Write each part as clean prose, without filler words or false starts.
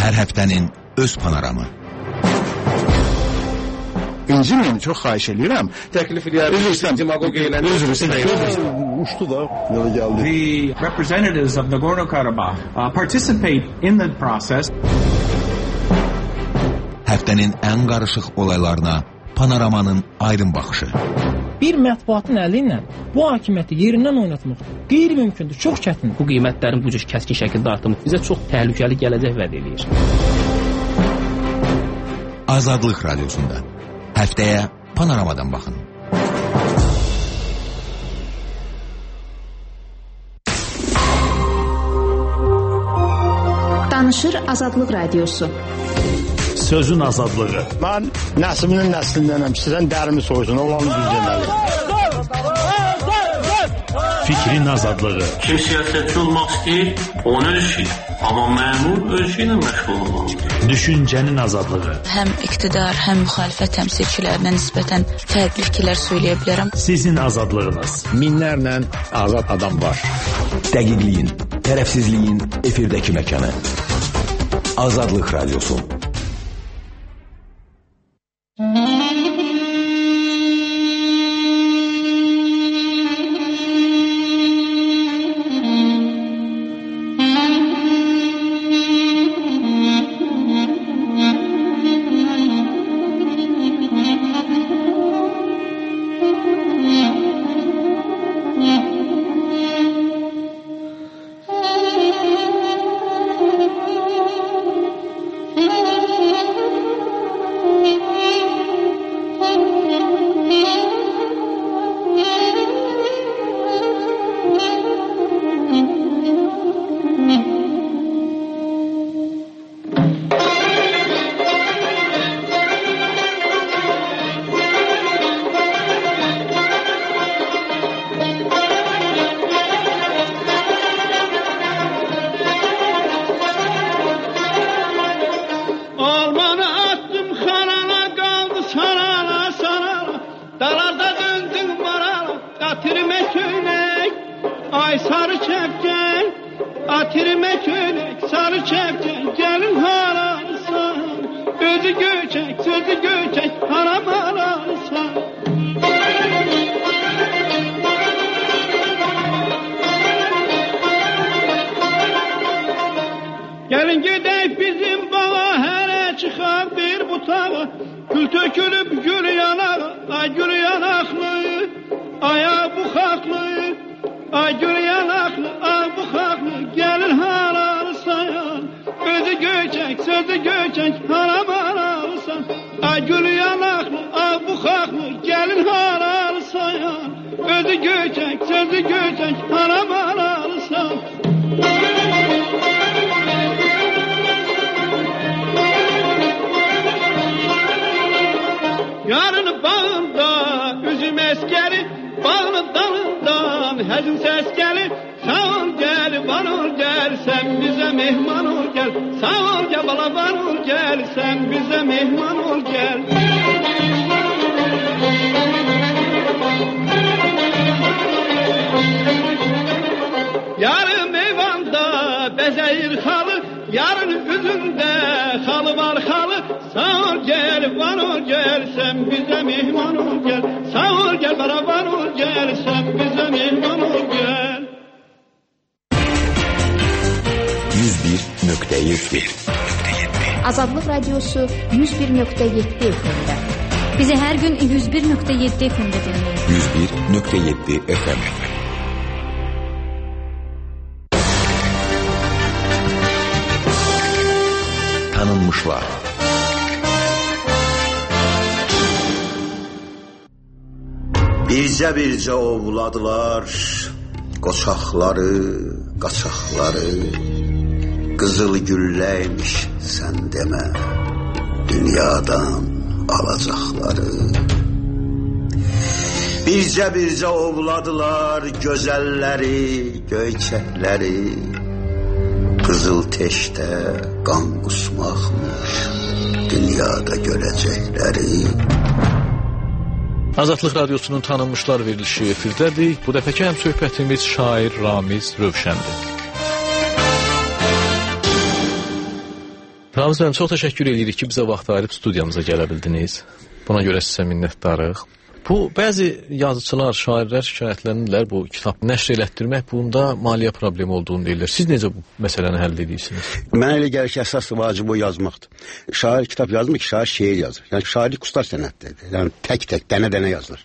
Hər həftənin öz panoramı. İnciməyin, çox xahiş edirəm. Təklif edirəm. Demagogiya ilə. Uçdu da, yola gəldi. The representatives of Nagorno-Karabakh participate in the process. Həftənin ən qarışıq olaylarına panoramanın aydın baxışı. Bir mətbuatın əli ilə bu hakimiyyəti yerindən oynatmaq qeyri-mümkündür, çox çətindir. Bu qiymətlərin bu cür kəskin şəkildə artımı bizə çox təhlükəli gələcək vəd edir. Azadlıq Radiosunda. Həftəyə panoramadan baxın. Danışır Azadlıq Radiosu. Sözün azadlığı. Mən nəslinin nəslindənəm. Sizdən dərimi soysun, olanı düz deməli. Fikrin azadlığı. Kim siyasətçi olmaq istəyir, onun öz işidir. Amma məmur öz işi ilə məşğul olmalıdır. Düşüncənin azadlığı. Həm iqtidar, həm müxalifət təmsilçilərinə nisbətən fərqli fikirlər söyləyə bilərəm. Sizin azadlığınız. Minlərlə azad adam var. Dəqiqliyin, tərəfsizliyin efirdəki məkanı. Azadlıq Radiosu. Azadlıq Radiosu 101.7 FM-də. Bizi hər gün 101.7 FM-də dinləyin. 101.7 FM. Tanınmışlar. Bircə ovladılar qoçaqları, qaçaqları. Qızıl gülləymiş sən demə, dünyadan alacaqları. Bircə ovladılar gözəlləri, göyçəkləri. Qızıl teşdə qan qusmaqmış, dünyada görəcəkləri. Azadlıq Radiosunun tanınmışlar verilişi efirdədir. Bu dəfəki həm söhbətimiz şair Ramiz Rövşəndir. Ramiz müəllim, çox təşəkkür edirik ki, bizə vaxt ayırıb studiyamıza gələ bildiniz. Buna görə sizə minnətdarıq. Bu, bəzi yazıçılar, şairlər şikayətlənirlər bu kitab nəşr elətdirmək, bunda maliyyə problemi olduğunu deyirlər. Siz necə bu məsələni həll edirsiniz? Mənə elə gəlir ki, əsas vacib o yazmaqdır. Şair kitab yazmır ki, şair şeir yazır. Yəni şairlik ustar sənətdir. Yəni tək-tək, dənə-dənə yazılır.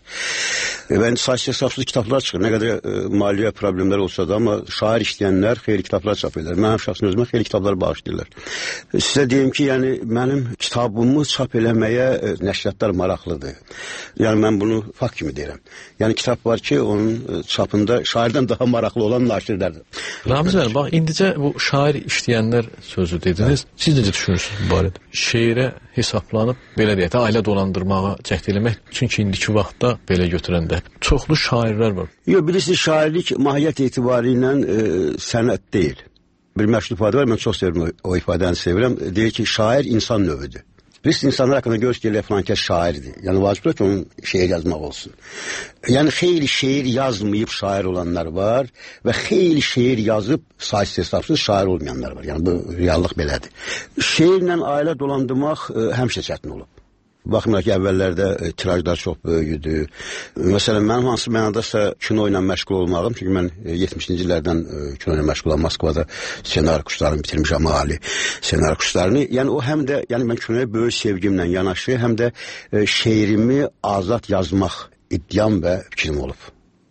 Ben saçlı kitablar çıxır. Nə qədər maliyyə problemləri olsa da, amma şair işləyənlər xeyli kitablar çap edirlər. Mənim şəxsən özümə xeyli kitablar bağışlayırlar. Sizə deyim ki, yəni mənim kitabımı çap eləməyə nəşriyyatlar maraqlıdır. Yəni mən bunu fakt kimi deyirəm. Yəni kitab var ki, onun çapında şairdən daha maraqlı olan naşirlərdir. Ramiz müəllim, bax indicə bu şair işləyənlər sözü dediniz. Siz necə düşünürsünüz bu barədə? Şeirə hesablanıb belə deyək də ailə dolandırmağa cəhd eləmək, çünki indiki vaxtda belə götürəndə çoxlu şairlər var. Yox, bilirsiniz, şairlik mahiyyət etibarilə sənət deyil. Bir məşhur ifadə var, mən çox sevirəm, o ifadəni sevirəm. Deyir ki, şair insan növüdür. Biz insanlar haqqında görürüz ki, filankəs şairdir. Yəni vacibdir ki, onun şeir yazmaq olsun. Yəni xeyli şeir yazmayıb şair olanlar var və xeyli şeir yazıb saysız hesabsız şair olmayanlar var. Yəni bu reallıq belədir. Şeirlə ailə dolandırmaq həmişə çətin olub. Baxmayaraq ki, əvvəllərdə tirajlar çox böyük idi. Məsələn, mənim hansı mənadasa kino ilə məşğul olmağım, çünki mən 70-ci illərdən kino ilə məşğulam, Moskvada ssenari kurslarını bitirmişəm, ali ssenari kurslarını. Yəni o həm də, yəni mən kinoya böyük sevgimlə yanaşı, həm də şeirimi azad yazmaq iddiam və fikrim olub.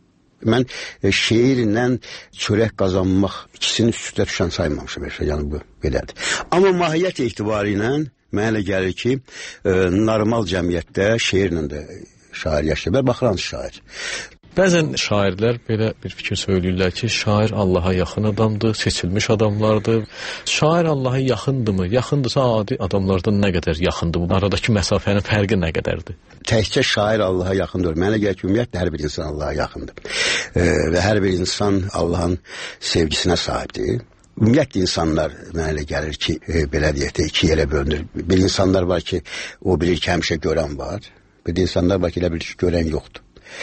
Mən şeirlə çörək qazanmaq ikisini üstə düşən saymamışım, yəni bu belədir. Amma mahiyyət etibarilə mənə elə gəlir ki, normal cəmiyyətdə şeirlə də şair yaşayır. Baxıram şair. Bəzən şairlər belə bir fikir söyləyirlər ki, şair Allaha yaxın adamdır, seçilmiş adamlardır. Şair Allaha yaxındırmı? Yaxındırsa adi adamlardan nə qədər yaxındır? Bu aradakı məsafənin fərqi nə qədərdir? Təkcə şair Allaha yaxındır. Mənə gəlir ki, ümumiyyətlə hər bir insan Allaha yaxındır. Və hər bir insan Allahın sevgisinə sahibdir. Ümumiyyətlə insanlar mənə elə gəlir ki, belə deyək də iki yerə bölünür. Bir insanlar var ki, o bilir ki, həmişə görən var. Bir insanlar var ki, elə bilir ki, görən yoxdur.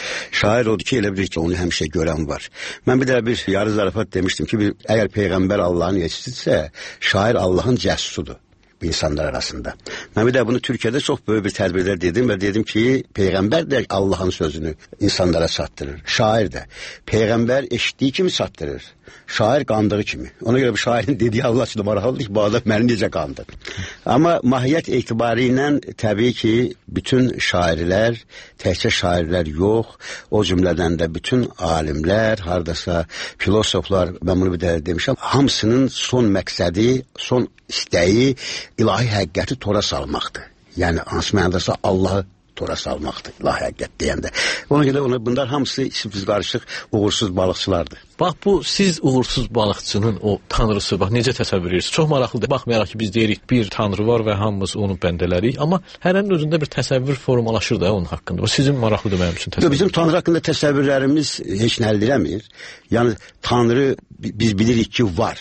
Şair odur ki, elə bilir ki, onu həmişə görən var. Mən bir də bir yarı zarafat demişdim ki, əgər Peyğəmbər Allahın elçisidirsə, şair Allahın cəssusudur insanlar arasında. Mən bir də bunu Türkiyədə çox böyük bir tədbirlər dedim və dedim ki, Peyğəmbər də Allahın sözünü insanlara çatdırır. Şair də. Peyğəmbər eşitdiyi kimi çatdırır. Şair qandığı kimi. Ona görə bu şairin dediyi Allah üçün maraqlıdır ki, bu adam məni necə qandır. Amma mahiyyət etibari ilə təbii ki, bütün şairlər, təkcə şairlər yox, o cümlədən də bütün alimlər, hardasa filosoflar, mən bunu bir də demişəm, hamısının son məqsədi, son istəyi ilahi həqiqəti tora salmaqdır. Yəni, hansı mənadasa Allahı tora salmaqdır, ilahi həqiqət deyəndə. Ona görə bunlar hamısı isimsiz qarışıq, uğursuz balıqçılardır. Bax, bu siz uğursuz balıqçının o tanrısı, bax, necə təsəvvür edirsiniz? Çox maraqlıdır. Baxmayaraq ki, biz deyirik, bir tanrı var və hamımız onun bəndələrik, amma hərənin özündə bir təsəvvür formalaşır da onun haqqında. Sizin maraqlıdır mənim üçün təsəvvür. Bizim tanrı haqqında təsəvvürlərimiz heç nə əldə eləmir. Yəni, tanrı biz bilirik ki, var.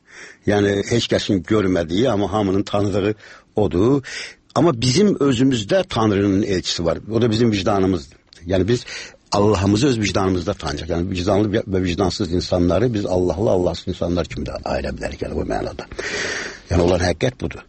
Yəni, heç kəsin görmədiyi, amma hamının tanıdığı odur. Amma bizim özümüzdə Tanrının elçisi var. O da bizim vicdanımızdır. Yəni biz Allah'ımızı öz vicdanımızda tanıyacaq. Yəni vicdanlı və vicdansız insanları biz Allahlı, Allahsız insanlar kimi də ayıra bilərik. Yəni bu mənada. Yəni olan həqiqət budur.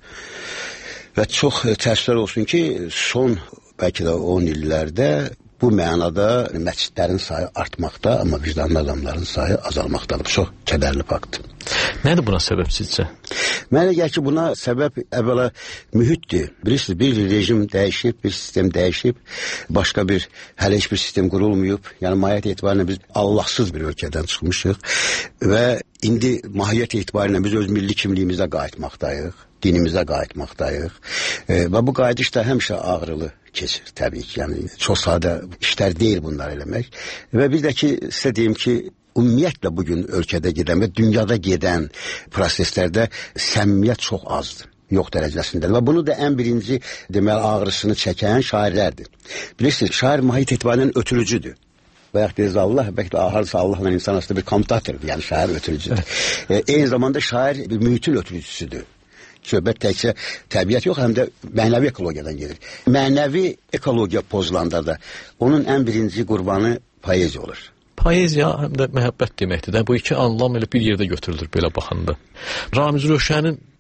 Və çox təəssüflər olsun ki, son bəlkə də 10 illərdə bu mənada məscidlərin sayı artmaqda, amma vicdanlı adamların sayı azalmaqdadır. Çox kədərli faktdır. Nədir buna səbəb sizcə? Mənə gəlir ki, buna səbəb əvvəla mühitdir. Bilirsiniz, bir rejim dəyişib, bir sistem dəyişib, başqa bir, hələ heç bir sistem qurulmuyub. Yəni, mahiyyət etibarilə biz Allahsız bir ölkədən çıxmışıq və indi mahiyyət etibarilə biz öz milli kimliyimizə qayıtmaqdayıq, dinimizə qayıtmaqdayıq və bu qayıdış da həmişə ağrılı keçir təbii ki. Yəni, çox sadə işlər deyil bunlar eləmək və bir də ki, sizə deyim ki, ümumiyyətlə bugün ölkədə gedən və dünyada gedən proseslərdə səmimiyyət çox azdır, yox dərəcəsində. Və bunu da ən birinci deməli ağrısını çəkən şairlərdir. Bilirsiniz, şair mahiyyət etibarilə ötürücüdür. Və yaxud deyiriz Allah, bəlkə də harasa Allahla insan arasında bir kommutatordur, yəni şair ötürücüdür. Eyni zamanda şair bir mühitin ötürücüsüdür. Söhbət təkcə təbiət yox, həm də mənəvi ekologiyadan gelir. Mənəvi ekologiya pozulanda da onun ən birinci qurbanı poeziya olur. Poeziya həm də məhəbbət deməkdir də. Bu iki anlam elə bir yerdə götürülür belə baxanda. Ramiz Rövşənin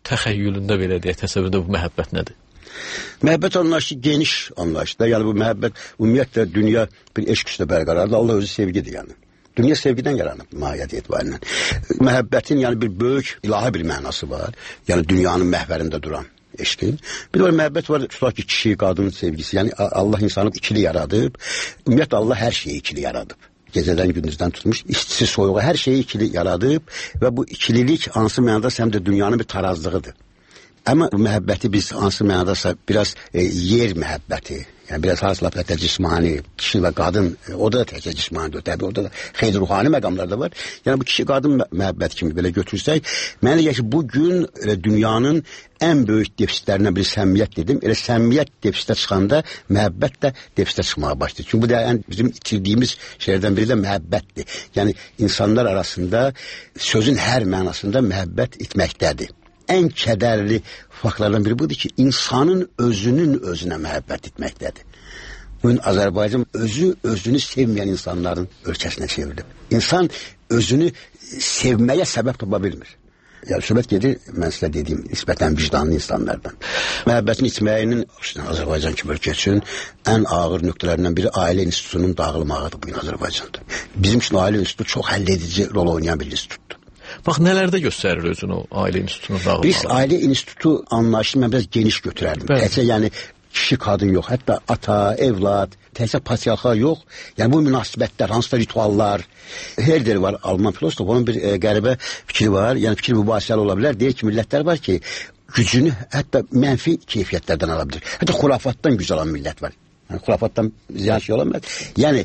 təxəyyülündə belə deyək, təsəvvürdə bu məhəbbət nədir? Məhəbbət anlayışı geniş anlayışdır. Yəni bu məhəbbət ümumiyyətlə dünya bir eşq üstə bərqərardır. Allah özü sevgidir yəni. Dünya sevgidən yaranıb mahiyyət etibarilə. Məhəbbətin yəni bir böyük ilahi bir mənası var. Yəni dünyanın məhvərində duran eşqin. Bir də məhəbbət var, tutaq ki, kişi, qadın sevgisi. Yəni Allah insanı ikili yaradıb. Ümumiyyətlə Allah hər şeyi ikili yaradıb. Gecədən gündüzdən tutmuş, istisi soyuğu hər şeyi ikili yaradıb və bu ikililik hansı mənada həm də dünyanın bir tarazlığıdır. Amma bu məhəbbəti biz hansı mənadasa biraz yer məhəbbəti, yəni biraz hasıla cismani, kişi və qadın, o da təkcə cismanidir, təbii orada da xeyli ruhani məqamlar da var. Yəni bu kişi-qadın məhəbbəti kimi belə götürsək, mənə gəlir ki, bugün dünyanın ən böyük defisitlərindən biri səmimiyyət dedim. Elə səmimiyyət defisitə çıxanda məhəbbət də defisitə çıxmağa başlayır. Çünki bu da bizim itirdiyimiz şeylərdən biri də məhəbbətdir. Yəni insanlar arasında sözün hər mənasında məhəbbət itməkdədir. Ən kədərli faktlardan biri budur ki, insanın özünün özünə məhəbbət etməkdədir. Bugün Azərbaycan özünü sevməyən insanların ölkəsinə çevrilib. İnsan özünü sevməyə səbəb tapa bilmir. Yəni söhbət gedir, mən sizə dediyim, nisbətən vicdanlı insanlardan. Məhəbbətin itməyinin Azərbaycan kimi ölkə üçün ən ağır nöqtələrindən biri ailə institutunun dağılmağıdır bugün Azərbaycanda. Bizim üçün ailə institutu çox həlledici rol oynayan bir institutdur. Bax, nələrdə göstərir özünü o ailə institutunun dağılmağı? Biz ailə institutu anlayışını mən biraz geniş götürərdim. Təkcə yəni kişi, qadın yox, hətta ata, evlad, təkcə patriarxal yox. Yəni bu münasibətlər, hansısa rituallar. Herder var, Alman filosof, onun bir qəribə fikri var. Yəni fikir mübahisəli ola bilər. Deyir ki, millətlər var ki, gücünü hətta mənfi keyfiyyətlərdən ala bilir. Hətta xurafatdan güc alan millət var. Yəni, xurafatdan ziyan şey olamaz. Yəni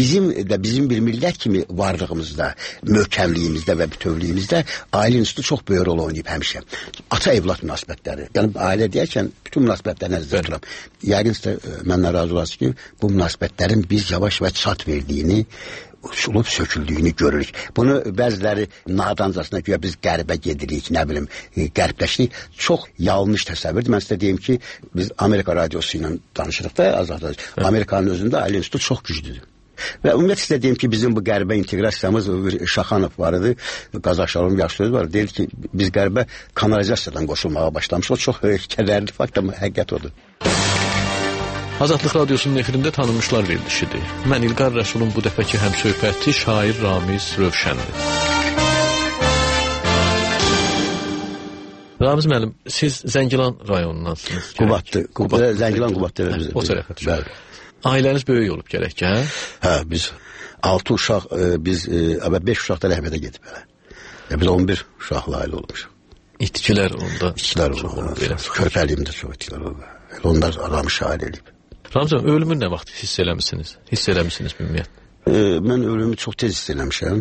bizim bir millət kimi varlığımızda, möhkəmliyimizdə və bütövlüyümüzdə ailə institutu çox böyük rol oynayıb həmişə. Ata-evlad münasibətləri. Yəni ailə deyərkən bütün münasibətləri nəzərdə tuturam. Yəqin sizə məndən razı olasınız ki, bu münasibətlərin biz yavaş-yavaş çat verdiyini, uçulub söküldüyünü görürük. Bunu bəziləri nadancasına güya biz qərbə gedirik, nə bilim, qərbləşdik. Çox yanlış təsəvvürdür. Mən sizə deyim ki, biz Amerika radiosu ilə danışırıq da, azadlar. Amerikanın özündə ailə institutu çox güclüdür. Və ümumiyyətlə sizə deyim ki, bizim bu qərbə inteqrasiyamız bir Şaxanov var idi. Qazaxşalım yaxşı söz var. Deyir ki, biz qərbə kanalizasiyadan qoşulmağa başlamışıq. O çox kədərli fakt, amma həqiqət odur. Azadlıq Radiosunun efirində tanınmışlar verilişidir. Mən İlqar Rəsulun bu dəfəki həmsöhbəti şair Ramiz Rövşəndir. Ramiz müəllim, siz Zəngilan rayonundansınız. Qubaddır. Zəngilan Qubaddır. O tərəfə düşür. Ailəniz böyük olub gərək ki, hə? Hə, biz 6 uşaq, biz 5 uşaq da rəhmətə gedib hələ. Biz 11 uşaqla ailə olmuşuq. İtkilər onda. İtkilər olub. Körpəliyimdə çox itkilər olub. Onlar adamı şair eləyib. Ramazan, ölümü nə vaxt hiss eləmişsiniz? Hiss eləmişsiniz ümumiyyətlə? Mən ölümü çox tez hiss eləmişəm.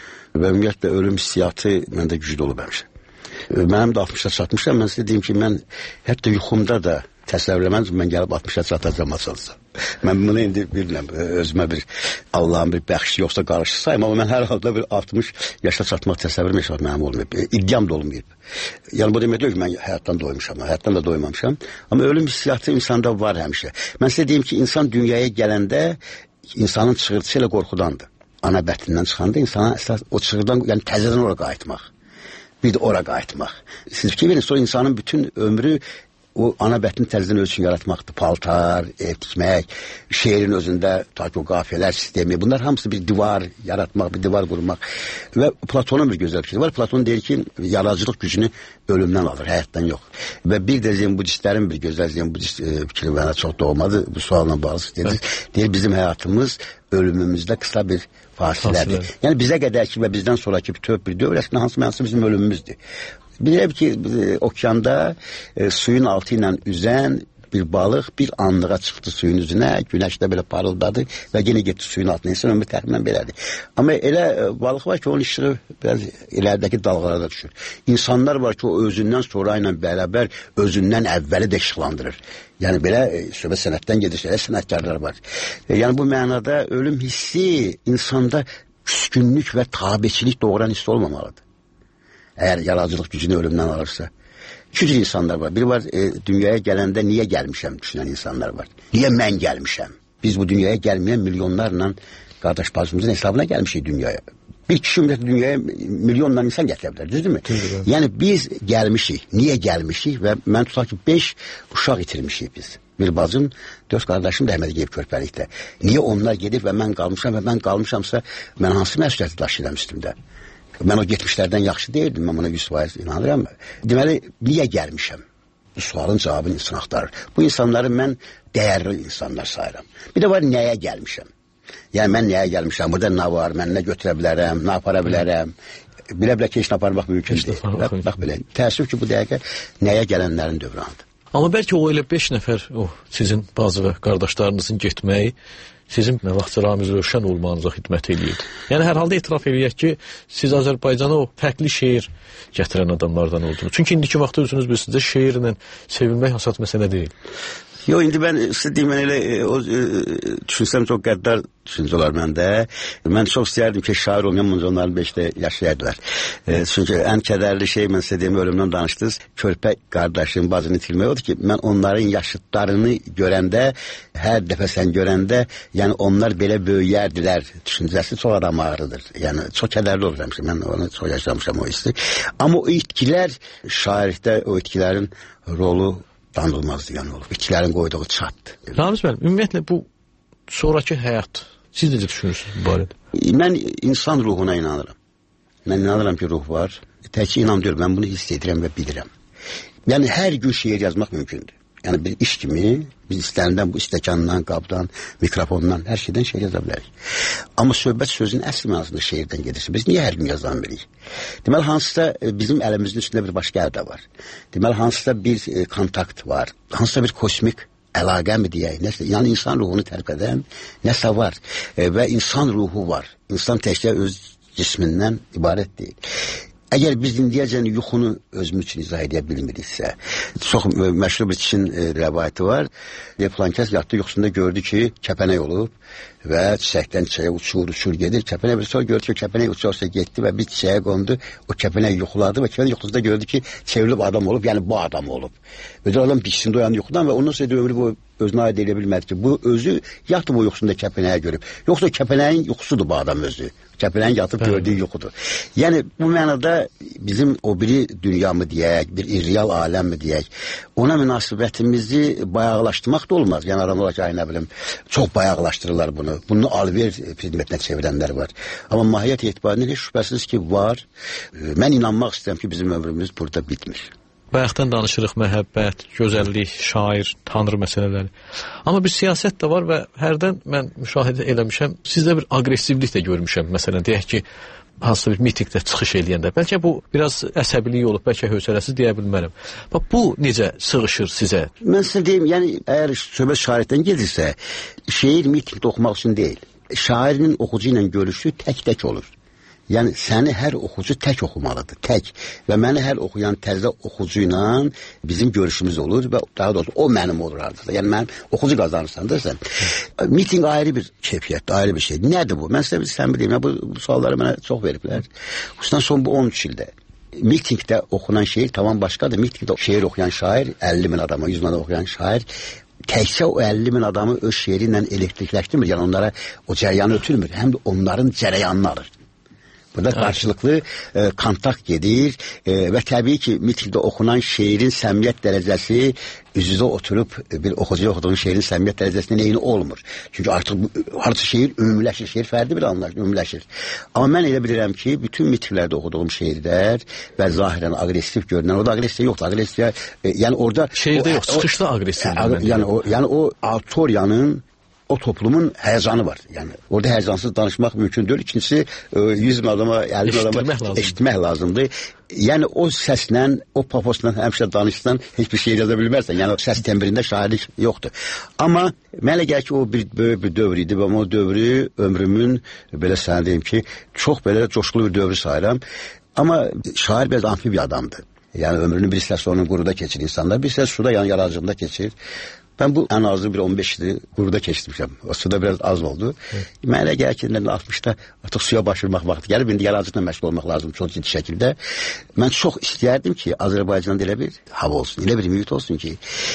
Və ümumiyyətlə ölüm hissiyatı məndə güclü olub həmişə. Mənim də 60'a çatmışam. Mən sizə deyim ki, mən hətta yuxumda da təsəvvür eləməz, mən gəlib 60'a çatacağım açılsa. Mən bunu indi bilmirəm, özümə bir Allah'ın bir bəxşi yoxsa qarışırsayım, amma mən hər halda bir 60 yaşa çatmaq təsəvvürüm heç vaxt mənim olmayıb, iddiam da olmayıb. Yəni bu demək deyil ki, mən həyatdan doymuşam, həyatdan da doymamışam. Amma ölüm hissiyatı insanda var həmişə. Mən sizə deyim ki, insan dünyaya gələndə insanın çığırtısı ilə qorxudandır. Ana bətnindən çıxanda insana əsas o çığırdan, yəni təzədən ora qayıtmaq. Bir də ora qayıtmaq. Siz fikir verin, sonra insanın bütün ömrü o ana bətni təzədən öz üçün yaratmaqdır. Paltar, ev tikmək, şeirin özündə o qafiyələr sistemi. Bunlar hamısı bir divar yaratmaq, bir divar qurmaq. Və Platonun bir gözəl fikri var. Platon deyir ki, yaradıcılıq gücünü ölümdən alır, həyatdan yox. Və bir də Zen-Budistlərin bir gözəl Zen-Budist fikri mənə çox doğmadı. Bu sualla bağlı deyir. Deyir, bizim həyatımız ölümümüzdə qısa bir fasilədir. Yəni bizə qədər ki və bizdən sonraki bütöv bir dövr əslində hansı mənası bizim ölümümüzdür. Bilirəm ki, okeanda suyun altı ilə üzən bir balıq bir anlığa çıxdı suyun üzünə, günəşdə belə parıldadı və yenə getdi suyun altına. İnsan ömrü təxminən belədir. Amma elə balıq var ki, onun işığı biraz iləridəki dalğalara düşür. İnsanlar var ki, o özündən sonra ilə bərabər özündən əvvəli də işıqlandırır. Yəni belə söhbət sənətdən gedir, elə sənətkarlar var. Yəni bu mənada ölüm hissi insanda küskünlük və tabiçilik doğuran hiss olmamalıdır. Əgər yaradıcılıq gücünü ölümdən alırsa. İki cür insanlar var. Biri var, dünyaya gələndə niyə gəlmişəm düşünən insanlar var. Niyə mən gəlmişəm? Biz bu dünyaya gəlməyən milyonlarla qardaş bacımızın hesabına gəlmişik dünyaya. Bir kişi ümumiyyətlə dünyaya milyonla insan gətirə bilər, düzdürmü? Yəni biz gəlmişik. Niyə gəlmişik? Və mən tutaq ki, 5 uşaq itirmişik biz. Bir bacım, 4 qardaşım da Əhməd Qeyb körpəlikdə. Niyə onlar gedib və mən qalmışam və mən qalmışamsa, mən hansı məsuliyyəti daşıyıram üstümdə? Mən o getmişlərdən yaxşı deyildim, mən buna 100% inanıram. Deməli, niyə gəlmişəm? Bu sualın cavabını insan axtarır. Bu insanları mən dəyərli insanlar sayıram. Bir də var, nəyə gəlmişəm? Yəni, mən nəyə gəlmişəm? Burada nə var? Mən nə götürə bilərəm? Nə apara bilərəm? Bilə-bilə ki, heç nə aparmaq mümkün deyil. Bax belə. Təəssüf ki, bu dəqiqə nəyə gələnlərin dövrənidir. Amma bəlkə o elə 5 nəfər sizin bazı və qardaşlarınızın getməyi sizin nə vaxtsa Ramiz Rövşən olmağınıza xidmət eləyirdi. Yəni, hər halda etiraf eləyək ki, siz Azərbaycana o fərqli şeir gətirən adamlardan oldunuz. Çünki indiki vaxtda özünüz bilirsiniz, şeirlə sevilmək hasat məsələ deyil. Yox, indi mən sizə deyim, mən elə düşünsəm çox qəddar düşüncə olar məndə. Mən çox istəyərdim ki, şair olmayan onların 5-də yaşayardılar. Çünki ən kədərli şey, mən sizə deyim, ölümdən danışdınız, körpə qardaşın bacını itirmək odur ki, mən onların yaşıtlarını görəndə, hər dəfə sən görəndə, yəni onlar belə böyüyərdilər düşüncəsi çox adam ağrıdır. Yəni, çox kədərli olur həmişə, mən onu çox yaşamışam o hissi. Amma o itkilər, şairlikdə o itkilərin rolu danılmazdı yəni olub. İtkilərin qoyduğu çatdı. Ramiz müəllim, ümumiyyətlə bu sonraki həyat, siz necə düşünürsünüz bu barədə? Mən insan ruhuna inanıram. Mən inanıram ki, ruh var. Tək inam deyil, mən bunu hiss edirəm və bilirəm. Yəni, hər gün şeir yazmaq mümkündür. Yəni, bir iş kimi biz istərindən, bu istəkandan, qabdan, mikrofondan, hər şeydən şeir yaza bilərik. Amma söhbət sözün əsl mənasında şeirdən gedirsə, biz niyə hər gün yazan bilik? Deməli, hansısa bizim əlimizin üstündə bir başqa əldə var. Deməli, hansısa bir kontakt var. Hansısa bir kosmik əlaqə mi deyək? Nəsə, yəni, insan ruhunu tərk edən nəsə var. Və insan ruhu var. İnsan təkcə öz cismindən ibarət deyil. Əgər biz indiyəcən yuxunu özümüz üçün izah edə bilmiriksə, çox məşhur bir Çin rəvayəti var. Filankəs yatdı, yuxusunda gördü ki, kəpənək olub və çiçəkdən çiçəyə uçur gedir. Kəpənək bir sonra gördü ki, kəpənək uçarsa getdi və bir çiçəyə qondu. O kəpənək yuxuladı və kəpənək yuxusunda gördü ki, çevrilib adam olub, yəni bu adam olub. Özü adam biçisində oyandı yuxudan və ondan sonra ömrü bu özünə aid edə bilmədi ki, bu özü yatıb o yuxusunda kəpənəyə görüb. Yoxsa kəpənəyin yuxusudur bu adam özü. Kəpənəyin yatıb gördüyü yuxudur. Yəni, bu mənada bizim o biri dünya mı deyək, bir irreal aləm mi deyək, ona münasibətimizi bayaqlaşdırmaq da olmaz. Yəni, aram olar ki, ay nə bilim, çox bayaqlaşdırırlar bunu. Bunu alver predmetinə çevirənlər var. Amma mahiyyət etibarında heç şübhəsiz ki, var. Mən inanmaq istəyirəm ki, bizim ömrümüz burada bitmir. Bayaqdan danışırıq, məhəbbət, gözəllik, şair, tanrı məsələləri. Amma bir siyasət də var və hərdən mən müşahidə eləmişəm, sizdə bir aqressivlik də görmüşəm. Məsələn, deyək ki, hansısa bir mitingdə çıxış eləyəndə. Bəlkə bu biraz əsəbilik olub, bəlkə hövsələsiz deyə bilmərəm. Bax, bu necə sığışır sizə? Mən sizə deyim, yəni, əgər söhbət şairdən gedirsə, şeir mitingdə oxumaq üçün deyil. Şairin oxucu ilə görüşü tək-tək olur. Yəni, səni hər oxucu tək oxumalıdır, tək. Və məni hər oxuyan təzə oxucu ilə bizim görüşümüz olur və daha doğrusu o mənim olur artıq. Yəni, mənim oxucu qazanırsan da sən. Miting ayrı bir keyfiyyətdir, ayrı bir şey. Nədir bu? Mən sizə sən bileyim, bu sualları mənə çox veriblər. Xüsusən son bu 13 ildə. Mitingdə oxunan şeir tamam başqadır. Mitingdə şeir oxuyan şair, 50 min adama, 100 min adama oxuyan şair, təkcə o 50 min adamı öz şeiri ilə elektrikləşdirmir. Yəni, onlara o cəryanı ötürmür, həm də onların cərəyanını alır. Burada qarşılıqlı kontakt gedir və təbii ki, mitingdə oxunan şeirin səmiyyət dərəcəsi üz-üzə oturub bir oxucuya oxuduğun şeirin səmiyyət dərəcəsində eyni olmur. Çünki artıq harca şeir ümumləşir, şeir fərdi bir anlayış, ümumləşir. Amma mən elə bilirəm ki, bütün mitinglərdə oxuduğum şeirlər və zahirən aqressiv görünən, orada aqressiya yoxdur, aqressiya, yəni orada... Şeirdə yox, çıxışda aqressiv. Yəni o auditoriyanın, o toplumun həyəcanı var. Yəni, orada həyəcansız danışmaq mümkün deyil. İkincisi, 100 min adama, 50 min adama eşitmək lazımdır. Yəni, o səslə, o paposla həmişə danışsan, heç bir şey yaza bilmərsən. Yəni, səs tembrində şairlik yoxdur. Amma mənə gəlir ki, o böyük bir dövr idi və o dövrü ömrümün, belə sənə deyim ki, çox belə coşqulu bir dövrü sayıram. Amma şair biraz amfibi adamdır. Yəni, ömrünün bir hissəsi onun quruda keçir insanlar, bir hissəsi suda, yəni yaradıcılığında keçir. Ben bu en azı bir 15 yılı quruda keçmişəm. O suda biraz az oldu. Mənə gəlir ki, 60'da artıq suya başvurmaq vaxtı gəlib. İndi yaradıcılıqla məşğul olmaq lazım çox ciddi şəkildə. Mən çox istəyərdim ki, Azərbaycanda elə bir hava olsun, elə bir mühit olsun ki,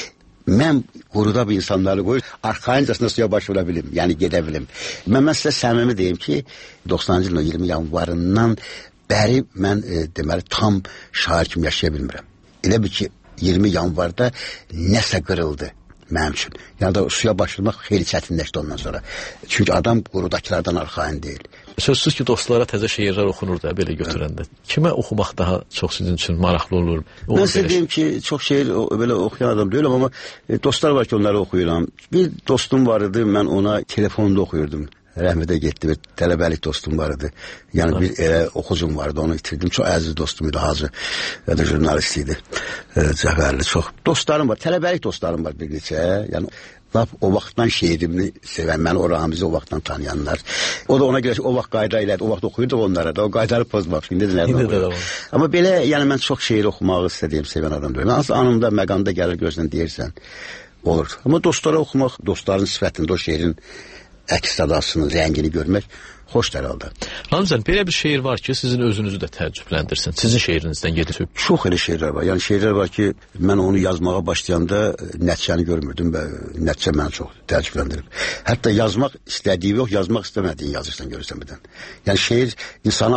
mən quruda bu insanları qoyur, arxayıncasına suya başvura bilim, yəni gedə bilim. Mən sizə səmimi deyim ki, 90-cı ilin 20 yanvarından bəri mən deməli tam şair kimi yaşaya bilmirəm. Elə bir ki 20 yanvarda nəsə qırıldı mənim üçün. Yəni da suya başvurmaq xeyli çətinləşdi ondan sonra. Çünki adam qurudakilərdən arxayın deyil. Sözsüz ki, dostlara təzə şeirlər oxunur da belə götürəndə. Kimə oxumaq daha çox sizin üçün maraqlı olur? Mən sizə deyim ki, çox şeir belə oxuyan adam deyiləm, amma dostlar var ki, onları oxuyuram. Bir dostum var idi, mən ona telefonda oxuyurdum. Rəhmətə getdi, bir tələbəlik dostum var idi. Yəni bir oxucum vardı, onu itirdim. Çox əziz dostum idi, Hacı və də jurnalist idi. Cəfərli çox. Dostlarım var, tələbəlik dostlarım var bir neçə. Yəni o vaxtdan şeirimni sevən, məni o Ramizi o vaxtdan tanıyanlar. O da ona görə ki, o vaxt qayda elədi, o vaxt oxuyurdu onlara da, o qaydanı pozmaq. İndi də nədən amma belə, yəni mən çox şeir oxumağı istədiyim, sevən adam deyim. Mən anımda, məqamda gəlir gözdən deyirsən, olur. Amma dostlara oxumaq, dostların sifətində o şeirin əks sadasını, rəngini görmək xoşdur halda. Ramizən, belə bir şeir var ki, sizin özünüzü də təəccübləndirsin. Sizin şeirinizdən gedir. Çox elə şeirlər var. Yəni şeirlər var ki, mən onu yazmağa başlayanda nəticəni görmürdüm və nəticə məni çox təəccübləndirib. Hətta yazmaq istədiyim yox, yazmaq istəmədiyin yazırsan görürsən birdən. Yəni şeir insanı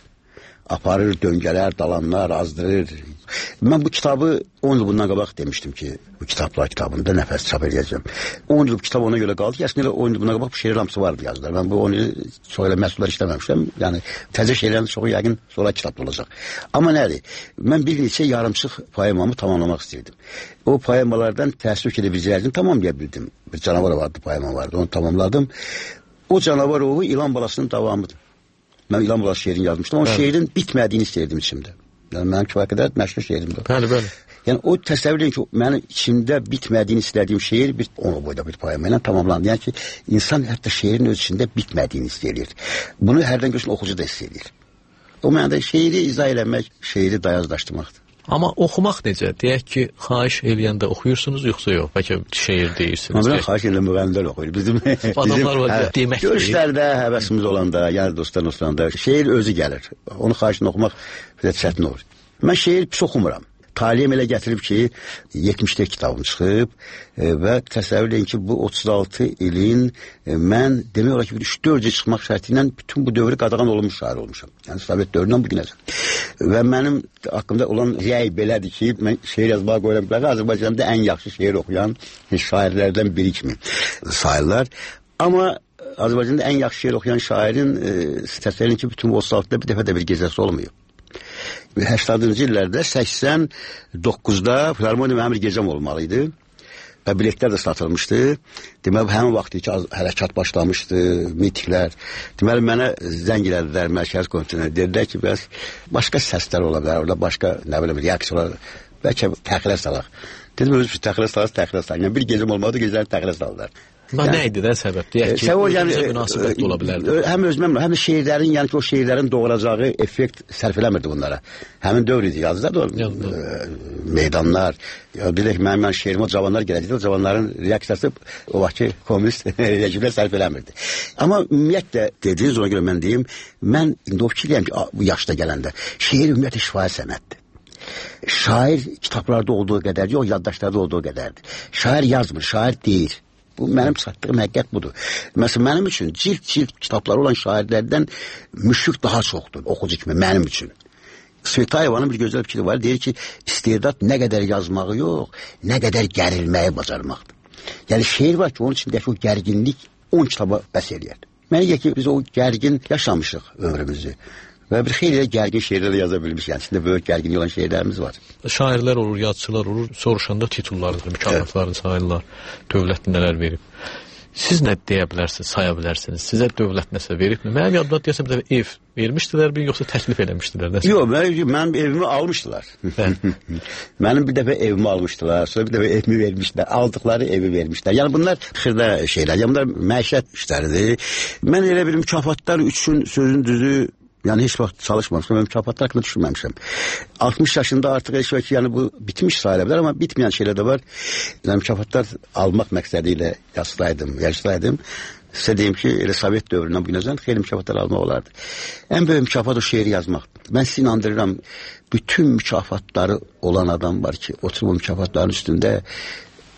aparır, döngələr, dalanlar, azdırır. Mən bu kitabı 10 il bundan qabaq demişdim ki, bu kitablar kitabında nəfəs çap edəcəm. 10 il bu kitab ona görə qaldı ki, əslində 10 il bundan qabaq bu şeir hamısı vardı yazdılar. Mən bu 10 il çox elə məhsullar işləməmişəm. Yəni təzə şeylərin çoxu yəqin sonra kitabda olacaq. Amma nədir? Mən bir neçə yarımçıq poemamı tamamlamaq istəyirdim. O poemalardan təəssüf ki, biləcəkdim, tamamlaya bildim. Bir canavar vardı, poema vardı, onu tamamladım. O canavar ovu İlan balasının davamıdır. Mən İlan balası şeirini yazmışdım, ama şeirin bitmədiyini istəyirdim içimdə. Yəni mənim kifayət qədər məşhur şeirimdir. Bəli. Yəni o təsəvvür edin ki, mənim içimdə bitmədiyini istədiyim şeir bir onu boyda bir poema ilə tamamlandı. Yəni ki, insan hətta şeirin öz içində bitmədiyini istəyir. Bunu hərdən görsən oxucu da hiss edir. O mənada şeiri izah eləmək, şeiri dayazlaşdırmaqdır. Amma oxumaq necə? Deyək ki, xahiş eləyəndə oxuyursunuz, yoxsa yox? Bəlkə şeir deyirsiniz. Amma xahiş eləyən müğənnilər oxuyur. Bizim adamlar var demək. Görüşlərdə, həvəsimiz olanda, yəni dostlarla oturanda şeir özü gəlir. Onu xahişlə oxumaq bir də çətin olur. Mən şeir pis oxumuram. Taliyem elə gətirib ki, 70'də kitabım çıxıb və təsəvvür edin ki, bu 36 ilin mən demək olar ki, 3-4 il çıxmaq şərti ilə bütün bu dövrü qadağan olunmuş şair olmuşam. Yəni Sovet dövründən bugünə. Və mənim haqqımda olan rəy belədir ki, mən şeir yazmağa qoyuram. Azərbaycanda ən yaxşı şeir oxuyan şairlərdən biri kimi sayırlar. Amma Azərbaycanda ən yaxşı şeir oxuyan şairin təsəvvür edin ki, bütün bu 36'da bir dəfə də bir gecəsi olmuyor. 80-cı illərdə 89'da Filarmoniya mənim bir gecəm olmalıydı və biletlər də satılmışdı. Deməli, həmin vaxtı ki, hərəkat başlamışdı, mitinglər. Deməli, mənə zəng elədilər Mərkəzi Komitəsinə. Dedilər ki, bəs başqa səslər ola bilər, orada başqa, nə biləm, reaksiyalar, bəlkə təxirə salaq. Dedim, özü təxirə salaq. Yəni, bir gecəm olmadı, gecəni təxirə saldılar. Nə idi də səbəb? Deyək ki, özünüzə münasibətli ola bilərdi. Həm özümə, həm də şeirlərin, yəni ki, o şeirlərin doğuracağı effekt sərf eləmirdi bunlara. Həmin dövr idi, yazdılar da meydanlar. Deyək ki, mənim şeirime o cavanlar gələcəkdi, o cavanların reaksiyası o vaxtki komünist rejimlə sərf eləmirdi. Amma ümumiyyətlə, dediniz ona görə mən deyim, mən indi o fikir deyəm ki, bu yaşda gələndə, şeir ümumiyyətlə şifahi sənətdir. Şair kitablarda olduğu qədər, yox, yaddaşlarda olduğu qədərdir. Şair yazmır, şair deyir. Bu mənim satdığım həqiqət budur. Məsələn, mənim üçün cilt kitabları olan şairlərdən müşfiq daha çoxdur, oxucu kimi, mənim üçün. Svetayevanın bir gözəl fikri var, deyir ki, istedad nə qədər yazmağı yox, nə qədər gərilməyi bacarmaqdır. Yəni, şeir var ki, onun içindəki o gərginlik 10 kitaba bəs eləyər. Mənə gəlir ki, biz o gərgin yaşamışıq ömrümüzü. Və bir xeyli gərgin şeirlər yaza bilmişik. Yəni, içində böyük gərginlik olan şeirlərimiz var. Şairlər olur, yazıçılar olur, soruşanda titullardır, mükafatlarını sayırlar, dövlət nələr verib. Siz nə deyə bilərsiniz, saya bilərsiniz? Sizə dövlət nəsə veribmi? Mənim yadımda deyəsəm, bir dəfə ev vermişdilər, yoxsa təklif eləmişdilər? Yox, mənim evimi almışdılar. Mənim bir dəfə evimi almışdılar, sonra bir dəfə evimi vermişdilər, aldıqları evi vermişdilər. Yəni, bunlar xırda şeylər, yəni bunlar məişət işləridir. Mən elə bir mükafatlar üçün sözün düzü, yəni heç vaxt çalışmamışam, mən mükafatlar haqqında düşünməmişəm. 60 yaşında artıq heç vaxt, yəni bu bitmiş sayıla bilər, amma bitməyən şeylər də var. Yəni mükafatlar almaq məqsədi ilə yaşsaydım, sizə deyim ki, elə Sovet dövründən bugünəcən xeyli mükafatlar almaq olardı. Ən böyük mükafat o şeiri yazmaqdır. Mən sizi inandırıram, bütün mükafatları olan adam var ki, oturub o mükafatların üstündə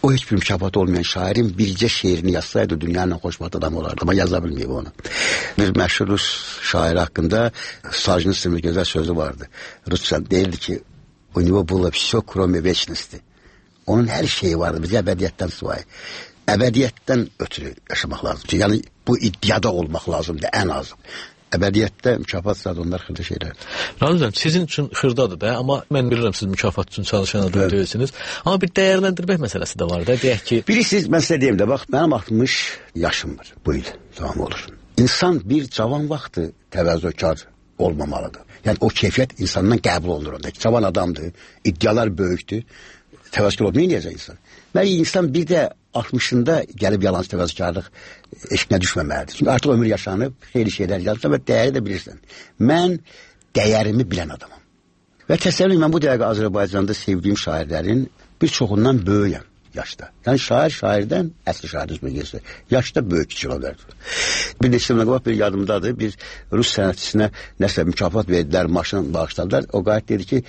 o heç bir mükafat olmayan şairin bircə şeirini yazsaydı dünyanın xoşbəxt adamı olardı. Ama yaza bilməyib onu. Bir məşhur Rus şairi haqqında Sarjinin isimli gözəl sözü vardı. Rusça deyirdi ki, у него было все, кроме вечности. Onun hər şeyi vardı bizə əbədiyyətdən sıvayı. Əbədiyyətdən ötürü yaşamaq lazımdır. Yəni bu iddiada olmaq lazımdır ən az. Əbədiyyətdə mükafat zaten onlar xırda şeylərdir. Ramiz, sizin üçün xırdadır da, amma mən bilirəm siz mükafat üçün çalışan adam deyilsiniz. Amma bir dəyərləndirmək məsələsi də var da, deyək ki... Bilirsiniz, mən sizə deyim də, bax, mənim 60 yaşım var bu il, tamam olur. İnsan bir cavan vaxtı təvəzzökar olmamalıdır. Yəni o keyfiyyət insandan qəbul olunur onda. Cavan adamdır, iddialar böyükdür, təvəzzökar olub, neyəcək insan? Məli insan bir də 60'ında gəlib yalancı təvəzzökarlıq eşkinə düşməməlidir. Çünki artıq ömür yaşanıb, xeyli şeylər yazırsan və dəyəri də bilirsən. Mən dəyərimi bilən adamım. Və təsəvvür mən bu dəqiqə Azərbaycanda sevdiyim şairlərin bir çoxundan böyüyəm yaşda. Yəni şairdən əsli şair üzmə geçir. Yaşda böyük kiçik olar. Bir neçə məqalat bir yadımdadır. Bir Rus sənətçisinə nəsə mükafat verdilər, maşın bağışladılar. O qayıt dedi ki,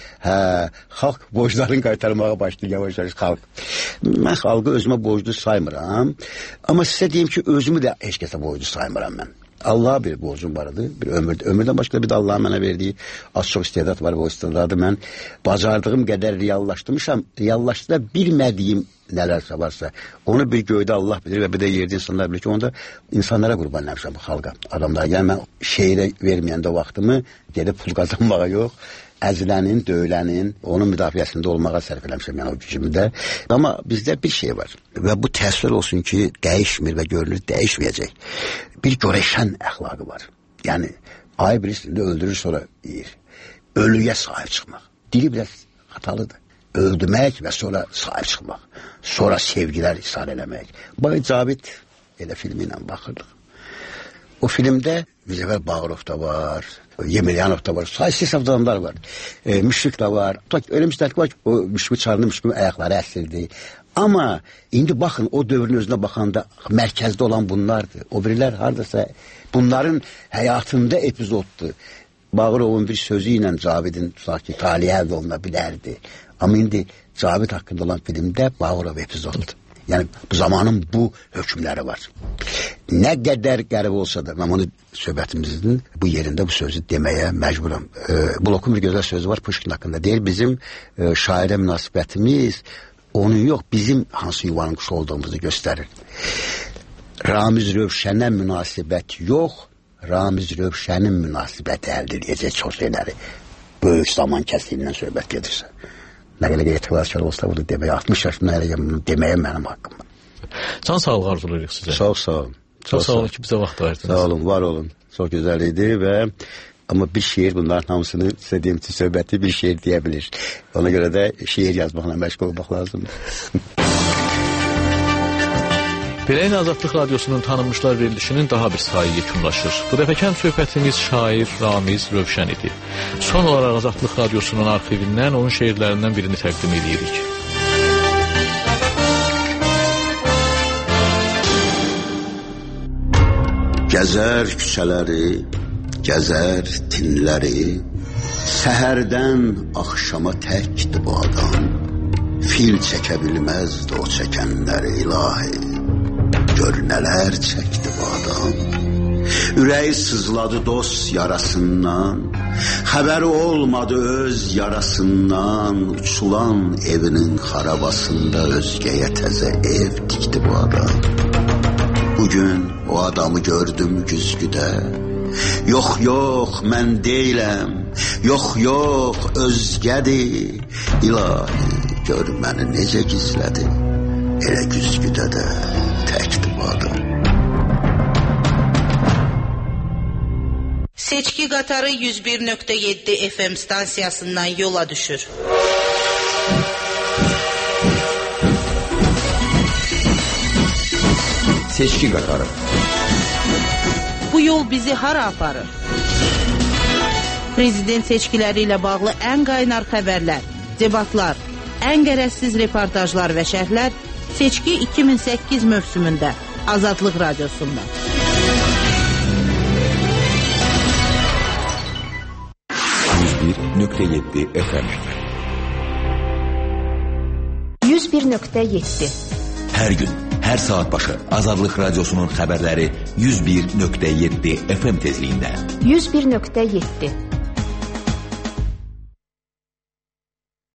xalq borclarını qaytarmağa başlayır yavaş-yavaş xalq. Mən xalqı özümə borclu saymıram. Amma sizə deyim ki, özümü də heç kəsə borclu saymıram mən. Allah'a bir borcum vardı, bir ömürde. Ömürden başka bir de Allah'ın bana verdiği az çok istedat var. O istedadı ben bacardığım kadar reallaştırmışam. Reallaştıra bilmediğim nelerse varsa onu bir göyde Allah bilir ve bir de yerde insanlar bilir ki onu da insanlara kurban etmişim, halka, adamlar. Yani ben şehire vermeyen de vaktimi gelip pul kazanmağa yok. Əzilənin, döyülənin, onun müdafiəsində olmağa sərf eləmişəm, yəni o gücümdə. Amma bizdə bir şey var və bu təəssür olsun ki, dəyişmir və görünür, dəyişməyəcək. Bir görəşən əxlaqı var. Yəni, ayı birisini öldürür, sonra yiyir. Ölüyə sahib çıxmaq. Dili biraz hatalıdır. Öldürmək və sonra sahib çıxmaq. Sonra sevgilər ishar eləmək. Bayı Cavid elə filmi ilə baxırdıq. O filmdə Müzəffər Bağırov da var, Yemelyanov da var, saysız adamlar var, Müşrik de var. Öyle müstəhlik var ki, o Müşrik'i çağırdı, Müşrik'in ayakları əsirdi. Ama indi baxın, o dövrün özünə baxanda mərkəzdə olan bunlardır. O biriler hardasa bunların həyatında epizoddur. Bağırovun bir sözü ilə Cavid'in sanki taliyə əldə oluna bilərdi. Ama indi Cavid haqqında olan filmdə Bağırov epizoddur. Yani bu zamanın bu hükümleri var. Ne kadar garip olsa da ben onu söhbətimizin bu yerinde bu sözü demeye mecburum. Blokun bir güzel sözü var Pushkin hakkında. Değil bizim şaire münasibətimiz onun yok bizim hansı yuvanın kuşu olduğumuzu gösterir. Ramiz Rövşənə münasibət yok. Ramiz Rövşənin münasibəti əldə edəcək çox şeyləri. Böyük zaman kəsilindən söhbət gedirsə. Ne kadar etibarsız olsa bunu demeye 60 yaşında bunu demeye benim hakkım var. Can sağlığı arzulayırıq sizə. Sağ olun. Çok sağ olun ki bize vaxt verdiniz. Sağ olun, var olun. Çok güzel idi ve ama bir şiir bunların hamısını istediğim için söhbəti bir şiir diyebilir. Ona göre de şiir yazmakla məşğul olmaq lazımdır. Beləyin Azadlıq Radyosunun tanınmışlar verilişinin daha bir sayı yekunlaşır. Bu dəfəkən söhbətimiz şair Ramiz Rövşən idi. Son olaraq Azadlıq Radyosunun arxivindən onun şeirlərindən birini təqdim edirik. Gəzər küçələri, gəzər tinləri, səhərdən axşama təkdir bu adam. Fil çəkə bilməzdi o çəkənləri ilahi. Gör nələr çəkdi bu adam. Ürəyi sızladı dost yarasından, xəbəri olmadı öz yarasından. Uçulan evinin xarabasında özgəyə təzə ev dikdi bu adam. Bugün o adamı gördüm güzgüdə. Yox, yox, mən deyiləm. Yox, yox, özgədir. İlahi, gör məni necə gizlədi. Elə güzgüdə də təkdir bu adam. Seçki qatarı 101.7 FM stansiyasından yola düşür. Seçki qatarı. Bu yol bizi hara aparır? Prezident seçkiləri ilə bağlı ən qaynar xəbərlər, debatlar, ən qərəzsiz reportajlar və şərhlər Seçki 2008 mövsümündə Azadlıq Radyosunda. FM 101.7 Hər gün, hər saat başı Azadlıq Radiosunun xəbərləri 101.7 FM tezliyində. 101.7